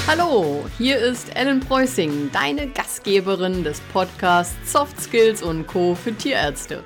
Hallo, hier ist Ellen Preußing, deine Gastgeberin des Podcasts Soft Skills und Co. für Tierärzte.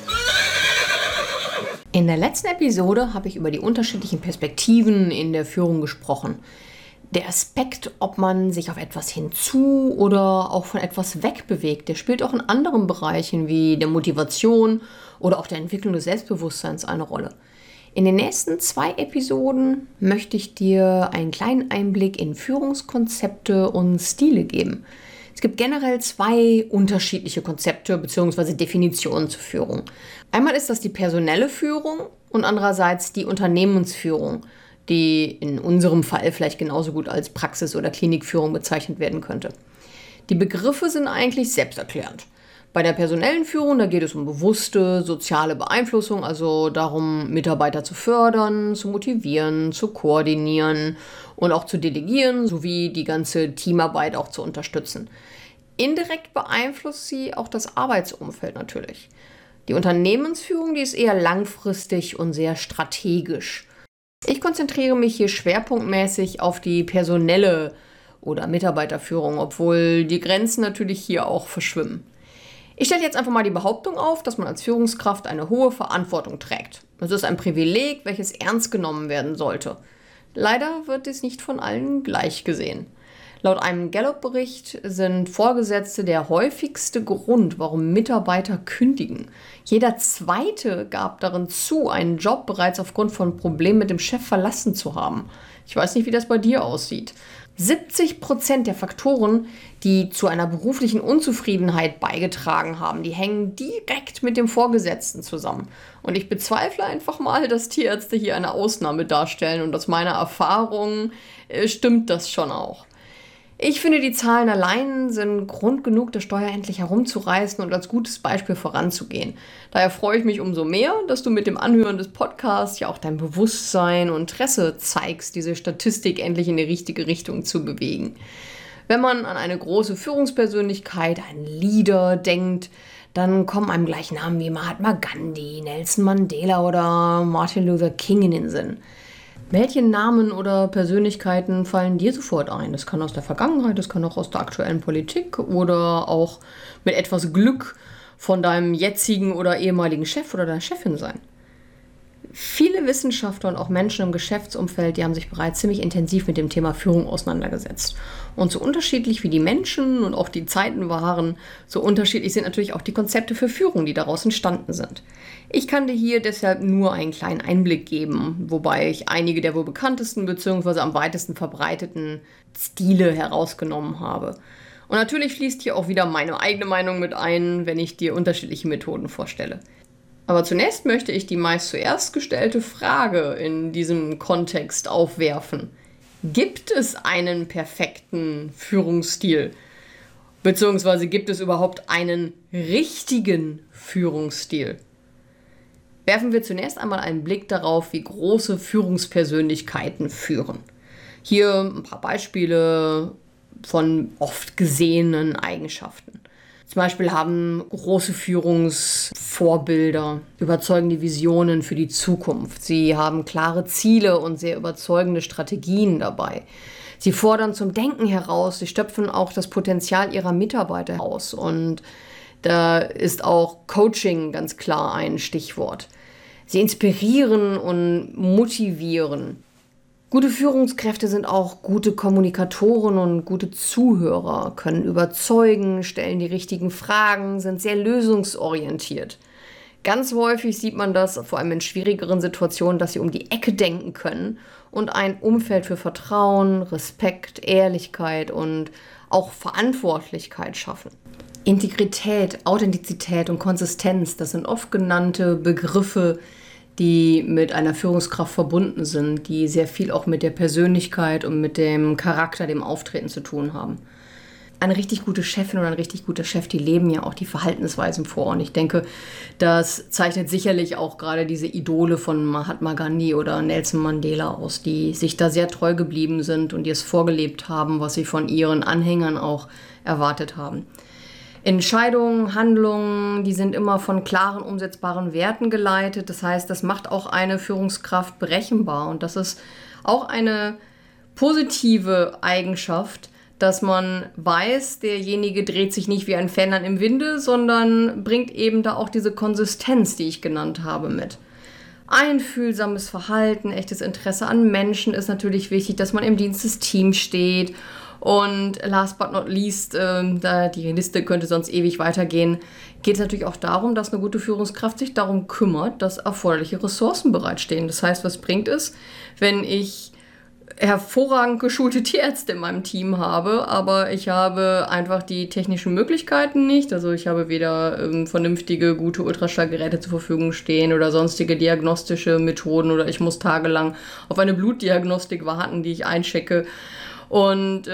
In der letzten Episode habe ich über die unterschiedlichen Perspektiven in der Führung gesprochen. Der Aspekt, ob man sich auf etwas hinzu oder auch von etwas wegbewegt, der spielt auch in anderen Bereichen wie der Motivation oder auch der Entwicklung des Selbstbewusstseins eine Rolle. In den nächsten 2 Episoden möchte ich dir einen kleinen Einblick in Führungskonzepte und Stile geben. Es gibt generell 2 unterschiedliche Konzepte bzw. Definitionen zur Führung. Einmal ist das die personelle Führung und andererseits die Unternehmensführung, die in unserem Fall vielleicht genauso gut als Praxis- oder Klinikführung bezeichnet werden könnte. Die Begriffe sind eigentlich selbsterklärend. Bei der personellen Führung, da geht es um bewusste soziale Beeinflussung, also darum, Mitarbeiter zu fördern, zu motivieren, zu koordinieren und auch zu delegieren, sowie die ganze Teamarbeit auch zu unterstützen. Indirekt beeinflusst sie auch das Arbeitsumfeld natürlich. Die Unternehmensführung, die ist eher langfristig und sehr strategisch. Ich konzentriere mich hier schwerpunktmäßig auf die personelle oder Mitarbeiterführung, obwohl die Grenzen natürlich hier auch verschwimmen. Ich stelle jetzt einfach mal die Behauptung auf, dass man als Führungskraft eine hohe Verantwortung trägt. Es ist ein Privileg, welches ernst genommen werden sollte. Leider wird dies nicht von allen gleich gesehen. Laut einem Gallup-Bericht sind Vorgesetzte der häufigste Grund, warum Mitarbeiter kündigen. Jeder Zweite gab darin zu, einen Job bereits aufgrund von Problemen mit dem Chef verlassen zu haben. Ich weiß nicht, wie das bei dir aussieht. 70% der Faktoren, die zu einer beruflichen Unzufriedenheit beigetragen haben, die hängen direkt mit dem Vorgesetzten zusammen. Und ich bezweifle einfach mal, dass Tierärzte hier eine Ausnahme darstellen. Und aus meiner Erfahrung stimmt das schon auch. Ich finde, die Zahlen allein sind Grund genug, das Steuer endlich herumzureißen und als gutes Beispiel voranzugehen. Daher freue ich mich umso mehr, dass du mit dem Anhören des Podcasts ja auch dein Bewusstsein und Interesse zeigst, diese Statistik endlich in die richtige Richtung zu bewegen. Wenn man an eine große Führungspersönlichkeit, einen Leader denkt, dann kommen einem gleich Namen wie Mahatma Gandhi, Nelson Mandela oder Martin Luther King in den Sinn. Welche Namen oder Persönlichkeiten fallen dir sofort ein? Das kann aus der Vergangenheit, das kann auch aus der aktuellen Politik oder auch mit etwas Glück von deinem jetzigen oder ehemaligen Chef oder deiner Chefin sein. Viele Wissenschaftler und auch Menschen im Geschäftsumfeld, die haben sich bereits ziemlich intensiv mit dem Thema Führung auseinandergesetzt. Und so unterschiedlich wie die Menschen und auch die Zeiten waren, so unterschiedlich sind natürlich auch die Konzepte für Führung, die daraus entstanden sind. Ich kann dir hier deshalb nur einen kleinen Einblick geben, wobei ich einige der wohl bekanntesten bzw. am weitesten verbreiteten Stile herausgenommen habe. Und natürlich fließt hier auch wieder meine eigene Meinung mit ein, wenn ich dir unterschiedliche Methoden vorstelle. Aber zunächst möchte ich die meist zuerst gestellte Frage in diesem Kontext aufwerfen. Gibt es einen perfekten Führungsstil? Beziehungsweise gibt es überhaupt einen richtigen Führungsstil? Werfen wir zunächst einmal einen Blick darauf, wie große Führungspersönlichkeiten führen. Hier ein paar Beispiele von oft gesehenen Eigenschaften. Zum Beispiel haben große Führungsvorbilder überzeugende Visionen für die Zukunft. Sie haben klare Ziele und sehr überzeugende Strategien dabei. Sie fordern zum Denken heraus, sie stöpfen auch das Potenzial ihrer Mitarbeiter aus. Und da ist auch Coaching ganz klar ein Stichwort. Sie inspirieren und motivieren. Gute Führungskräfte sind auch gute Kommunikatoren und gute Zuhörer, können überzeugen, stellen die richtigen Fragen, sind sehr lösungsorientiert. Ganz häufig sieht man das, vor allem in schwierigeren Situationen, dass sie um die Ecke denken können und ein Umfeld für Vertrauen, Respekt, Ehrlichkeit und auch Verantwortlichkeit schaffen. Integrität, Authentizität und Konsistenz, das sind oft genannte Begriffe, die mit einer Führungskraft verbunden sind, die sehr viel auch mit der Persönlichkeit und mit dem Charakter, dem Auftreten zu tun haben. Eine richtig gute Chefin oder ein richtig guter Chef, die leben ja auch die Verhaltensweisen vor. Und ich denke, das zeichnet sicherlich auch gerade diese Idole von Mahatma Gandhi oder Nelson Mandela aus, die sich da sehr treu geblieben sind und die es vorgelebt haben, was sie von ihren Anhängern auch erwartet haben. Entscheidungen, Handlungen, die sind immer von klaren, umsetzbaren Werten geleitet. Das heißt, das macht auch eine Führungskraft berechenbar. Und das ist auch eine positive Eigenschaft, dass man weiß, derjenige dreht sich nicht wie ein Fähnlein im Winde, sondern bringt eben da auch diese Konsistenz, die ich genannt habe, mit. Einfühlsames Verhalten, echtes Interesse an Menschen ist natürlich wichtig, dass man im Dienst des Teams steht. Und last but not least, da die Liste könnte sonst ewig weitergehen, geht es natürlich auch darum, dass eine gute Führungskraft sich darum kümmert, dass erforderliche Ressourcen bereitstehen. Das heißt, was bringt es, wenn ich hervorragend geschulte Tierärzte in meinem Team habe, aber ich habe einfach die technischen Möglichkeiten nicht. Also ich habe weder vernünftige, gute Ultraschallgeräte zur Verfügung stehen oder sonstige diagnostische Methoden oder ich muss tagelang auf eine Blutdiagnostik warten, die ich einchecke. Und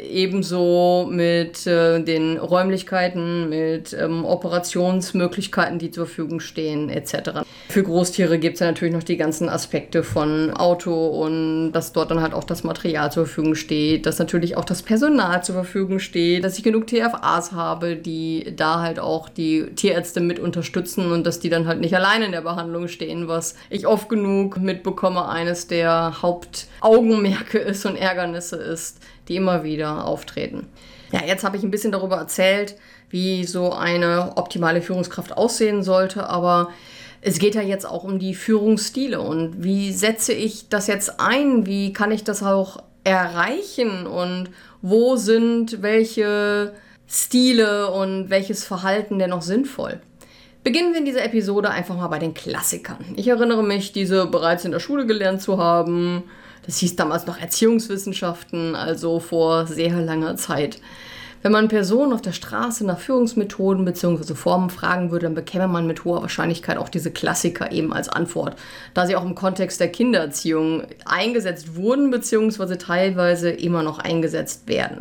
ebenso mit den Räumlichkeiten, mit Operationsmöglichkeiten, die zur Verfügung stehen, etc. Für Großtiere gibt es ja natürlich noch die ganzen Aspekte von Auto und dass dort dann halt auch das Material zur Verfügung steht, dass natürlich auch das Personal zur Verfügung steht, dass ich genug TFAs habe, die da halt auch die Tierärzte mit unterstützen und dass die dann halt nicht alleine in der Behandlung stehen, was ich oft genug mitbekomme, eines der Hauptaugenmerke ist und Ärgernisse ist, die immer wieder auftreten. Ja, jetzt habe ich ein bisschen darüber erzählt, wie so eine optimale Führungskraft aussehen sollte, aber es geht ja jetzt auch um die Führungsstile und wie setze ich das jetzt ein, wie kann ich das auch erreichen und wo sind welche Stile und welches Verhalten denn noch sinnvoll? Beginnen wir in dieser Episode einfach mal bei den Klassikern. Ich erinnere mich, diese bereits in der Schule gelernt zu haben. Das hieß damals noch Erziehungswissenschaften, also vor sehr langer Zeit. Wenn man Personen auf der Straße nach Führungsmethoden bzw. Formen fragen würde, dann bekäme man mit hoher Wahrscheinlichkeit auch diese Klassiker eben als Antwort, da sie auch im Kontext der Kindererziehung eingesetzt wurden bzw. teilweise immer noch eingesetzt werden.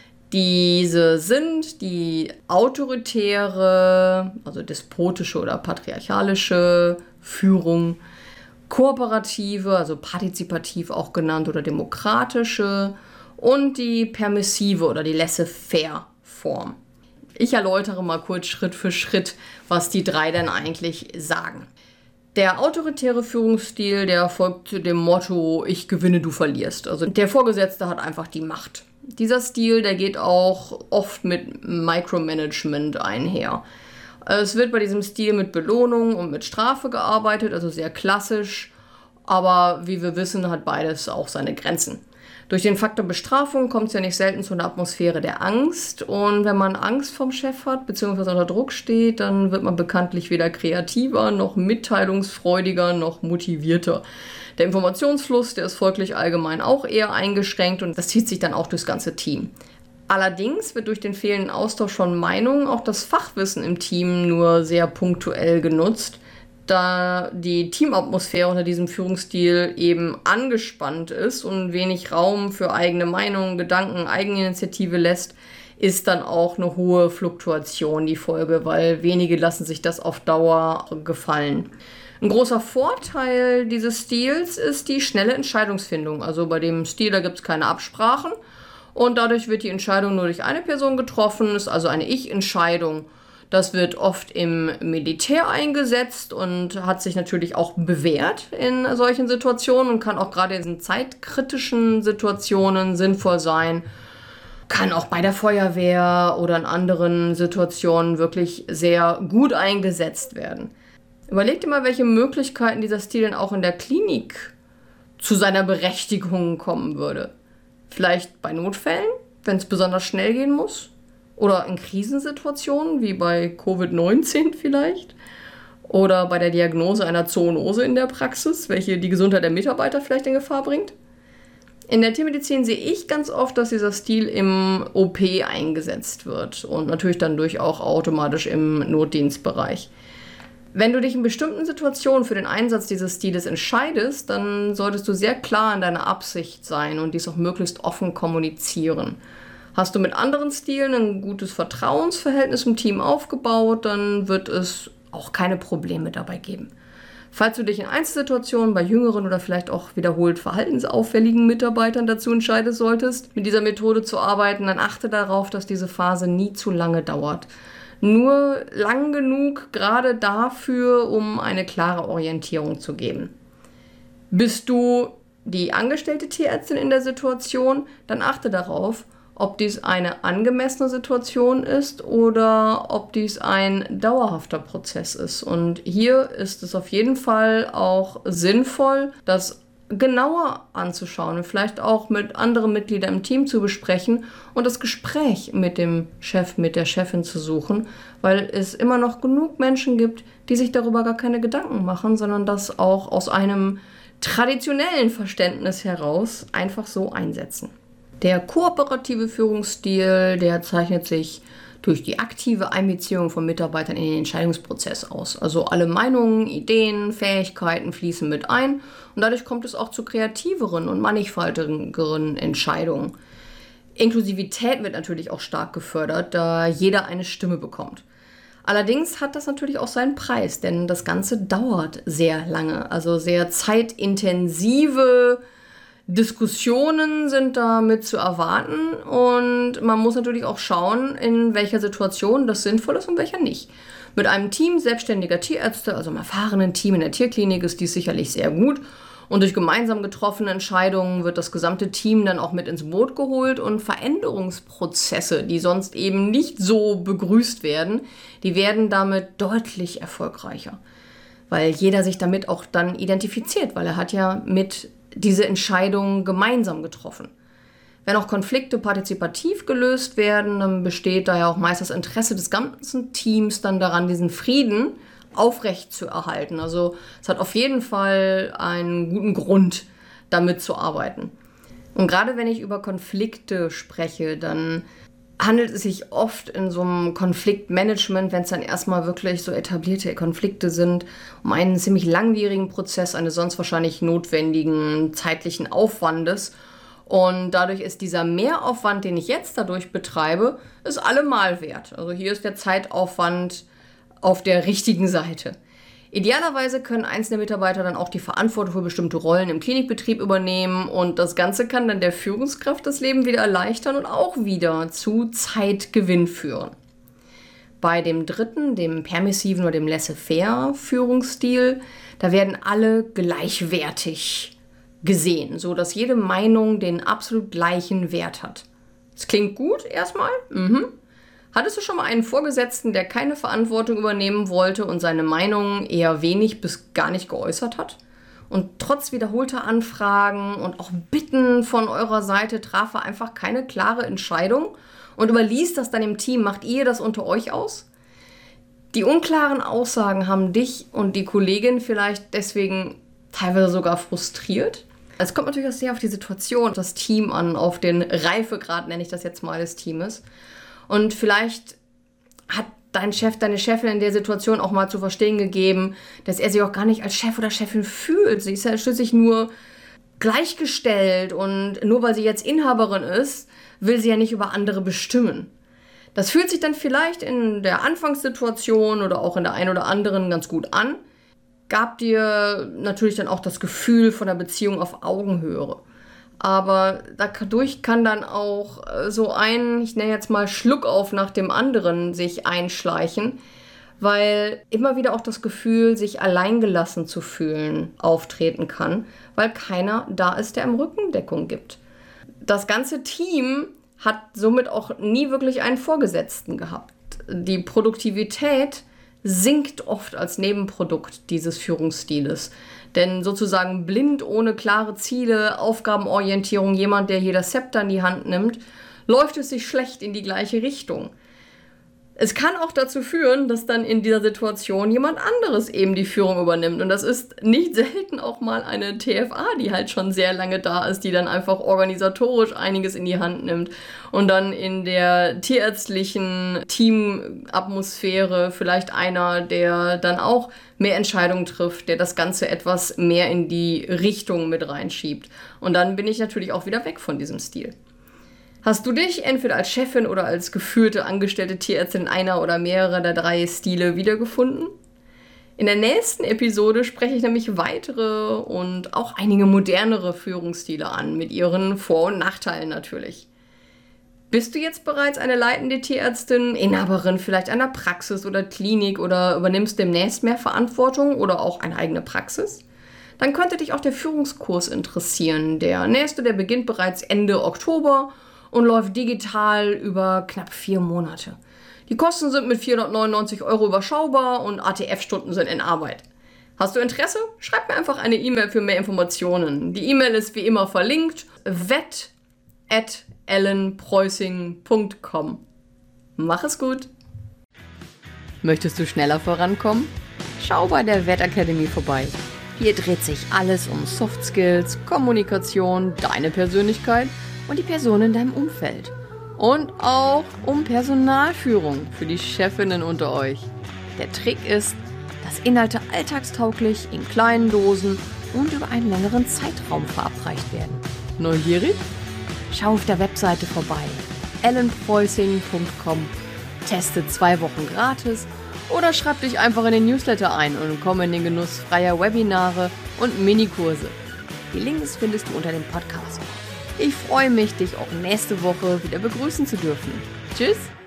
Diese sind die autoritäre, also despotische oder patriarchalische Führung, kooperative, also partizipativ auch genannt oder demokratische und die permissive oder die laissez-faire Form. Ich erläutere mal kurz Schritt für Schritt, was die drei denn eigentlich sagen. Der autoritäre Führungsstil, der folgt dem Motto, ich gewinne, du verlierst. Also der Vorgesetzte hat einfach die Macht. Dieser Stil, der geht auch oft mit Micromanagement einher. Es wird bei diesem Stil mit Belohnung und mit Strafe gearbeitet, also sehr klassisch, aber wie wir wissen, hat beides auch seine Grenzen. Durch den Faktor Bestrafung kommt es ja nicht selten zu einer Atmosphäre der Angst und wenn man Angst vom Chef hat bzw. unter Druck steht, dann wird man bekanntlich weder kreativer, noch mitteilungsfreudiger, noch motivierter. Der Informationsfluss, der ist folglich allgemein auch eher eingeschränkt und das zieht sich dann auch durchs ganze Team. Allerdings wird durch den fehlenden Austausch von Meinungen auch das Fachwissen im Team nur sehr punktuell genutzt, da die Teamatmosphäre unter diesem Führungsstil eben angespannt ist und wenig Raum für eigene Meinungen, Gedanken, Eigeninitiative lässt, ist dann auch eine hohe Fluktuation die Folge, weil wenige lassen sich das auf Dauer gefallen. Ein großer Vorteil dieses Stils ist die schnelle Entscheidungsfindung. Also bei dem Stil, da gibt es keine Absprachen. Und dadurch wird die Entscheidung nur durch eine Person getroffen, ist also eine Ich-Entscheidung. Das wird oft im Militär eingesetzt und hat sich natürlich auch bewährt in solchen Situationen und kann auch gerade in diesen zeitkritischen Situationen sinnvoll sein. Kann auch bei der Feuerwehr oder in anderen Situationen wirklich sehr gut eingesetzt werden. Überleg dir mal, welche Möglichkeiten dieser Stil denn auch in der Klinik zu seiner Berechtigung kommen würde. Vielleicht bei Notfällen, wenn es besonders schnell gehen muss. Oder in Krisensituationen, wie bei Covid-19 vielleicht. Oder bei der Diagnose einer Zoonose in der Praxis, welche die Gesundheit der Mitarbeiter vielleicht in Gefahr bringt. In der Tiermedizin sehe ich ganz oft, dass dieser Stil im OP eingesetzt wird. Und natürlich dann auch automatisch im Notdienstbereich. Wenn du dich in bestimmten Situationen für den Einsatz dieses Stiles entscheidest, dann solltest du sehr klar in deiner Absicht sein und dies auch möglichst offen kommunizieren. Hast du mit anderen Stilen ein gutes Vertrauensverhältnis im Team aufgebaut, dann wird es auch keine Probleme dabei geben. Falls du dich in Einzelsituationen bei jüngeren oder vielleicht auch wiederholt verhaltensauffälligen Mitarbeitern dazu entscheiden solltest, mit dieser Methode zu arbeiten, dann achte darauf, dass diese Phase nie zu lange dauert. Nur lang genug gerade dafür, um eine klare Orientierung zu geben. Bist du die angestellte Tierärztin in der Situation, dann achte darauf, ob dies eine angemessene Situation ist oder ob dies ein dauerhafter Prozess ist. Und hier ist es auf jeden Fall auch sinnvoll, das genauer anzuschauen und vielleicht auch mit anderen Mitgliedern im Team zu besprechen und das Gespräch mit dem Chef, mit der Chefin zu suchen, weil es immer noch genug Menschen gibt, die sich darüber gar keine Gedanken machen, sondern das auch aus einem traditionellen Verständnis heraus einfach so einsetzen. Der kooperative Führungsstil, der zeichnet sich durch die aktive Einbeziehung von Mitarbeitern in den Entscheidungsprozess aus. Also alle Meinungen, Ideen, Fähigkeiten fließen mit ein und dadurch kommt es auch zu kreativeren und mannigfaltigeren Entscheidungen. Inklusivität wird natürlich auch stark gefördert, da jeder eine Stimme bekommt. Allerdings hat das natürlich auch seinen Preis, denn das Ganze dauert sehr lange, also sehr zeitintensive Diskussionen sind damit zu erwarten und man muss natürlich auch schauen, in welcher Situation das sinnvoll ist und welcher nicht. Mit einem Team selbstständiger Tierärzte, also einem erfahrenen Team in der Tierklinik, ist dies sicherlich sehr gut. Und durch gemeinsam getroffene Entscheidungen wird das gesamte Team dann auch mit ins Boot geholt und Veränderungsprozesse, die sonst eben nicht so begrüßt werden, die werden damit deutlich erfolgreicher. Weil jeder sich damit auch dann identifiziert, weil er hat ja mit diese Entscheidungen gemeinsam getroffen. Wenn auch Konflikte partizipativ gelöst werden, dann besteht da ja auch meist das Interesse des ganzen Teams dann daran, diesen Frieden aufrecht zu erhalten. Also es hat auf jeden Fall einen guten Grund, damit zu arbeiten. Und gerade wenn ich über Konflikte spreche, dann handelt es sich oft in so einem Konfliktmanagement, wenn es dann erstmal wirklich so etablierte Konflikte sind, um einen ziemlich langwierigen Prozess eines sonst wahrscheinlich notwendigen zeitlichen Aufwandes. Und dadurch ist dieser Mehraufwand, den ich jetzt dadurch betreibe, ist allemal wert. Also hier ist der Zeitaufwand auf der richtigen Seite. Idealerweise können einzelne Mitarbeiter dann auch die Verantwortung für bestimmte Rollen im Klinikbetrieb übernehmen und das Ganze kann dann der Führungskraft das Leben wieder erleichtern und auch wieder zu Zeitgewinn führen. Bei dem dritten, dem permissiven oder dem laissez-faire Führungsstil, da werden alle gleichwertig gesehen, sodass jede Meinung den absolut gleichen Wert hat. Das klingt gut erstmal. Hattest du schon mal einen Vorgesetzten, der keine Verantwortung übernehmen wollte und seine Meinung eher wenig bis gar nicht geäußert hat? Und trotz wiederholter Anfragen und auch Bitten von eurer Seite traf er einfach keine klare Entscheidung und überließ das dann dem Team. Macht ihr das unter euch aus? Die unklaren Aussagen haben dich und die Kollegin vielleicht deswegen teilweise sogar frustriert. Es kommt natürlich auch sehr auf die Situation, das Team an, auf den Reifegrad, nenne ich das jetzt mal, des Teames. Und vielleicht hat dein Chef, deine Chefin in der Situation auch mal zu verstehen gegeben, dass er sich auch gar nicht als Chef oder Chefin fühlt. Sie ist ja schließlich nur gleichgestellt und nur weil sie jetzt Inhaberin ist, will sie ja nicht über andere bestimmen. Das fühlt sich dann vielleicht in der Anfangssituation oder auch in der einen oder anderen ganz gut an, gab dir natürlich dann auch das Gefühl von der Beziehung auf Augenhöhe. Aber dadurch kann dann auch so ein, ich nenne jetzt mal Schluckauf nach dem anderen sich einschleichen, weil immer wieder auch das Gefühl, sich alleingelassen zu fühlen, auftreten kann, weil keiner da ist, der ihm Rückendeckung gibt. Das ganze Team hat somit auch nie wirklich einen Vorgesetzten gehabt. Die Produktivität sinkt oft als Nebenprodukt dieses Führungsstiles. Denn sozusagen blind, ohne klare Ziele, Aufgabenorientierung, jemand, der hier das Zepter in die Hand nimmt, läuft es sich schlecht in die gleiche Richtung. Es kann auch dazu führen, dass dann in dieser Situation jemand anderes eben die Führung übernimmt. Und das ist nicht selten auch mal eine TFA, die halt schon sehr lange da ist, die dann einfach organisatorisch einiges in die Hand nimmt und dann in der tierärztlichen Teamatmosphäre vielleicht einer, der dann auch mehr Entscheidungen trifft, der das Ganze etwas mehr in die Richtung mit reinschiebt. Und dann bin ich natürlich auch wieder weg von diesem Stil. Hast du dich entweder als Chefin oder als geführte angestellte Tierärztin in einer oder mehrerer der 3 Stile wiedergefunden? In der nächsten Episode spreche ich nämlich weitere und auch einige modernere Führungsstile an, mit ihren Vor- und Nachteilen natürlich. Bist du jetzt bereits eine leitende Tierärztin, Inhaberin vielleicht einer Praxis oder Klinik oder übernimmst demnächst mehr Verantwortung oder auch eine eigene Praxis? dann könnte dich auch der Führungskurs interessieren. Der nächste, der beginnt bereits Ende Oktober und läuft digital über knapp 4 Monate. Die Kosten sind mit 499 € überschaubar und ATF-Stunden sind in Arbeit. Hast du Interesse? Schreib mir einfach eine E-Mail für mehr Informationen. Die E-Mail ist wie immer verlinkt: wett@ellenpreußing.com. Mach es gut! Möchtest du schneller vorankommen? Schau bei der Wettakademie vorbei. Hier dreht sich alles um Soft Skills, Kommunikation, deine Persönlichkeit und die Personen in deinem Umfeld. Und auch um Personalführung für die Chefinnen unter euch. Der Trick ist, dass Inhalte alltagstauglich in kleinen Dosen und über einen längeren Zeitraum verabreicht werden. Neugierig? Schau auf der Webseite vorbei: ellenpreußing.com. Teste 2 Wochen gratis oder schreib dich einfach in den Newsletter ein und komm in den Genuss freier Webinare und Minikurse. Die Links findest du unter dem Podcast. Ich freue mich, dich auch nächste Woche wieder begrüßen zu dürfen. Tschüss!